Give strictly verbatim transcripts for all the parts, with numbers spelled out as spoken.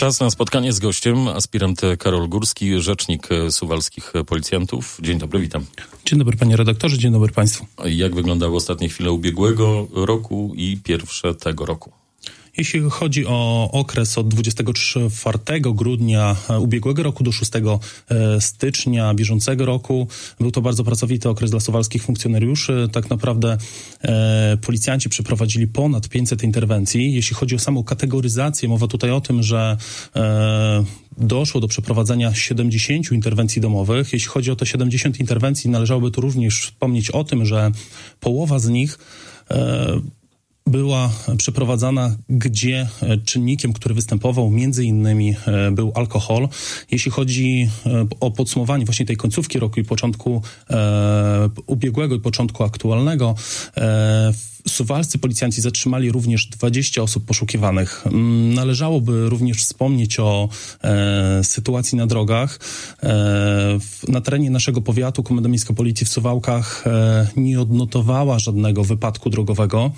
Czas na spotkanie z gościem, aspirant Karol Górski, rzecznik suwalskich policjantów. Dzień dobry, witam. Dzień dobry panie redaktorze, dzień dobry państwu. Jak wyglądały ostatnie chwile ubiegłego roku i pierwsze tego roku? Jeśli chodzi o okres od dwudziestego czwartego grudnia ubiegłego roku do szóstego stycznia bieżącego roku, był to bardzo pracowity okres dla suwalskich funkcjonariuszy. Tak naprawdę e, policjanci przeprowadzili ponad pięćset interwencji. Jeśli chodzi o samą kategoryzację, mowa tutaj o tym, że e, doszło do przeprowadzenia siedemdziesięciu interwencji domowych. Jeśli chodzi o te siedemdziesiąt interwencji, należałoby tu również wspomnieć o tym, że połowa z nich e, była przeprowadzana, gdzie czynnikiem, który występował, między innymi był alkohol. Jeśli chodzi o podsumowanie właśnie tej końcówki roku i początku e, ubiegłego i początku aktualnego, e, suwalscy policjanci zatrzymali również dwadzieścia osób poszukiwanych. Należałoby również wspomnieć o e, sytuacji na drogach. E, w, na terenie naszego powiatu Komenda Miejska Policji w Suwałkach e, nie odnotowała żadnego wypadku drogowego,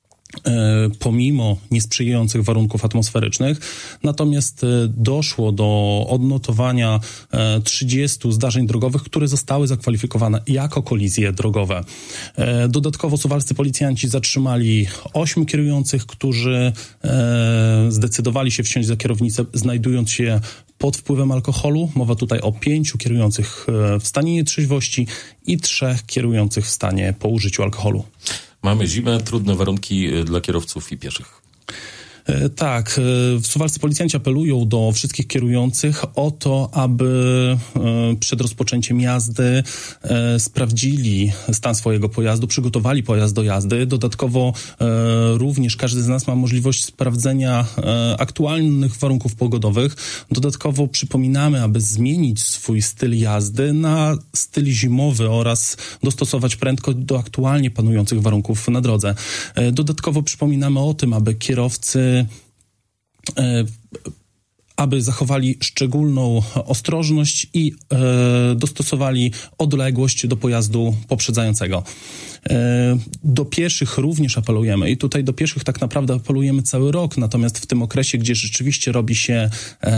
pomimo niesprzyjających warunków atmosferycznych. Natomiast doszło do odnotowania trzydziestu zdarzeń drogowych, które zostały zakwalifikowane jako kolizje drogowe. Dodatkowo suwalscy policjanci zatrzymali ośmiu kierujących, którzy zdecydowali się wsiąść za kierownicę, znajdując się pod wpływem alkoholu. Mowa tutaj o pięciu kierujących w stanie nietrzeźwości i trzech kierujących w stanie po użyciu alkoholu. Mamy zimę, trudne warunki dla kierowców i pieszych. Tak, suwalscy policjanci apelują do wszystkich kierujących o to, aby przed rozpoczęciem jazdy sprawdzili stan swojego pojazdu, przygotowali pojazd do jazdy. Dodatkowo również każdy z nas ma możliwość sprawdzenia aktualnych warunków pogodowych. Dodatkowo przypominamy, aby zmienić swój styl jazdy na styl zimowy oraz dostosować prędkość do aktualnie panujących warunków na drodze. Dodatkowo przypominamy o tym, aby kierowcy aby zachowali szczególną ostrożność i e, dostosowali odległość do pojazdu poprzedzającego. E, do pieszych również apelujemy i tutaj do pieszych tak naprawdę apelujemy cały rok, natomiast w tym okresie, gdzie rzeczywiście robi się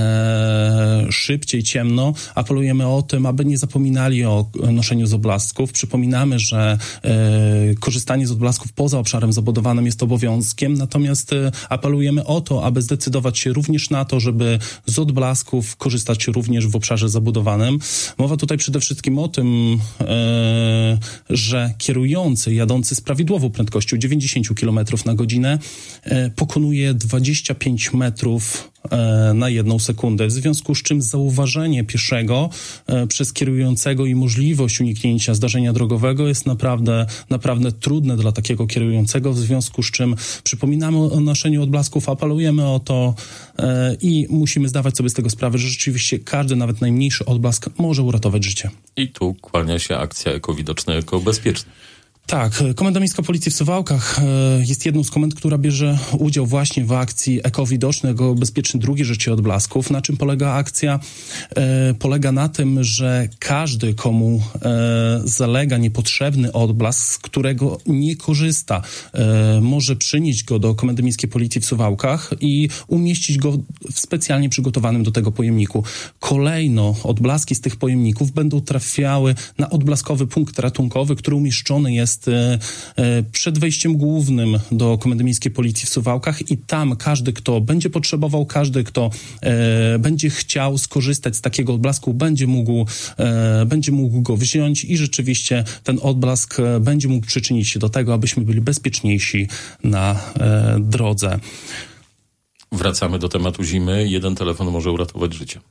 e, szybciej, ciemno, apelujemy o tym, aby nie zapominali o noszeniu z odblasków. Przypominamy, że e, korzystanie z odblasków poza obszarem zabudowanym jest obowiązkiem, natomiast e, apelujemy o to, aby zdecydować się również na to, żeby z odblasków korzystać również w obszarze zabudowanym. Mowa tutaj przede wszystkim o tym, e, że kierujący jadący z prawidłową prędkością dziewięćdziesiąt kilometrów na godzinę e, pokonuje dwadzieścia pięć metrów e, na jedną sekundę, w związku z czym zauważenie pieszego e, przez kierującego i możliwość uniknięcia zdarzenia drogowego jest naprawdę, naprawdę trudne dla takiego kierującego, w związku z czym przypominamy o noszeniu odblasków, apelujemy o to e, i musimy zdawać sobie z tego sprawę, że rzeczywiście każdy, nawet najmniejszy odblask może uratować życie. I tu kłania się akcja Ekowidoczny, Ekobezpieczny. Tak, Komenda Miejska Policji w Suwałkach jest jedną z komend, która bierze udział właśnie w akcji Ekowidoczny, Ekobezpieczny drugie życie odblasków. Na czym polega akcja? E, polega na tym, że każdy, komu e, zalega niepotrzebny odblask, z którego nie korzysta, e, może przynieść go do Komendy Miejskiej Policji w Suwałkach i umieścić go w specjalnie przygotowanym do tego pojemniku. Kolejno odblaski z tych pojemników będą trafiały na odblaskowy punkt ratunkowy, który umieszczony jest przed wejściem głównym do Komendy Miejskiej Policji w Suwałkach i tam każdy, kto będzie potrzebował, każdy, kto e, będzie chciał skorzystać z takiego odblasku, będzie mógł, e, będzie mógł go wziąć i rzeczywiście ten odblask będzie mógł przyczynić się do tego, abyśmy byli bezpieczniejsi na e, drodze. Wracamy do tematu zimy. Jeden telefon może uratować życie.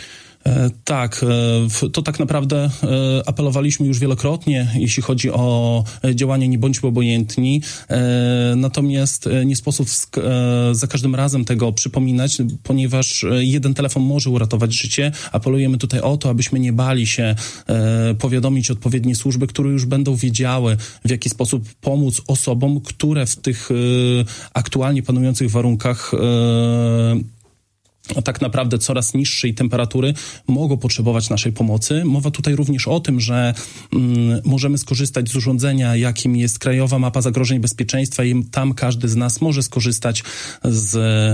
Tak, to tak naprawdę apelowaliśmy już wielokrotnie, jeśli chodzi o działanie Nie bądźmy obojętni, natomiast nie sposób za każdym razem tego przypominać, ponieważ jeden telefon może uratować życie. Apelujemy tutaj o to, abyśmy nie bali się powiadomić odpowiednie służby, które już będą wiedziały, w jaki sposób pomóc osobom, które w tych aktualnie panujących warunkach tak naprawdę coraz niższej temperatury mogą potrzebować naszej pomocy. Mowa tutaj również o tym, że mm, możemy skorzystać z urządzenia, jakim jest Krajowa Mapa Zagrożeń Bezpieczeństwa i tam każdy z nas może skorzystać z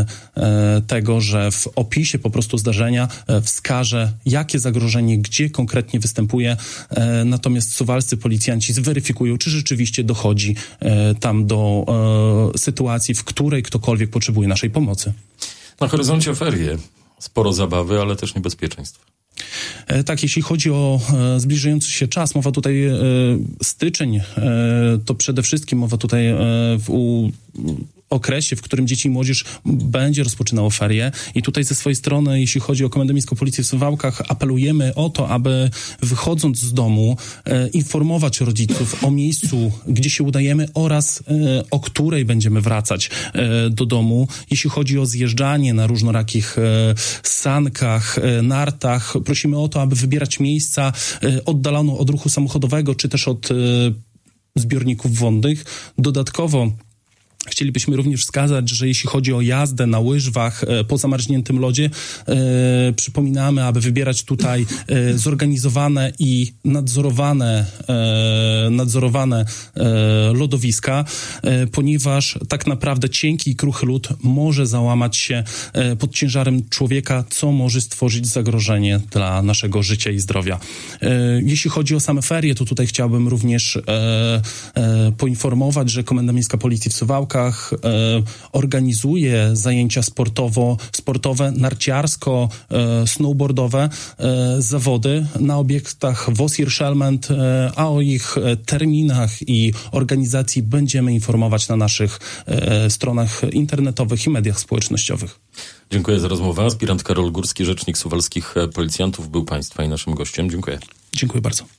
e, tego, że w opisie po prostu zdarzenia e, wskaże, jakie zagrożenie, gdzie konkretnie występuje. E, natomiast suwalscy policjanci zweryfikują, czy rzeczywiście dochodzi e, tam do e, sytuacji, w której ktokolwiek potrzebuje naszej pomocy. Na horyzoncie ferie. Sporo zabawy, ale też niebezpieczeństwa. E, tak, jeśli chodzi o e, zbliżający się czas, mowa tutaj e, styczeń, e, to przede wszystkim mowa tutaj e, w u, okresie, w którym dzieci i młodzież będzie rozpoczynało ferie. I tutaj ze swojej strony, jeśli chodzi o Komendę Miejską Policji w Suwałkach, apelujemy o to, aby wychodząc z domu e, informować rodziców o miejscu, gdzie się udajemy oraz e, o której będziemy wracać e, do domu. Jeśli chodzi o zjeżdżanie na różnorakich e, sankach, e, nartach, prosimy o to, aby wybierać miejsca e, oddalone od ruchu samochodowego, czy też od e, zbiorników wodnych. Dodatkowo chcielibyśmy również wskazać, że jeśli chodzi o jazdę na łyżwach e, po zamarzniętym lodzie, e, przypominamy, aby wybierać tutaj e, zorganizowane i nadzorowane, e, nadzorowane e, lodowiska, e, ponieważ tak naprawdę cienki i kruchy lód może załamać się e, pod ciężarem człowieka, co może stworzyć zagrożenie dla naszego życia i zdrowia. E, jeśli chodzi o same ferie, to tutaj chciałbym również e, e, poinformować, że Komenda Miejska Policji w Suwałkach E, organizuje zajęcia sportowo, sportowe, narciarsko, e, snowboardowe, e, zawody na obiektach W O S I R Szelment, e, a o ich e, terminach i organizacji będziemy informować na naszych e, stronach internetowych i mediach społecznościowych. Dziękuję za rozmowę. Aspirant Karol Górski, rzecznik suwalskich policjantów, był Państwa i naszym gościem. Dziękuję. Dziękuję bardzo.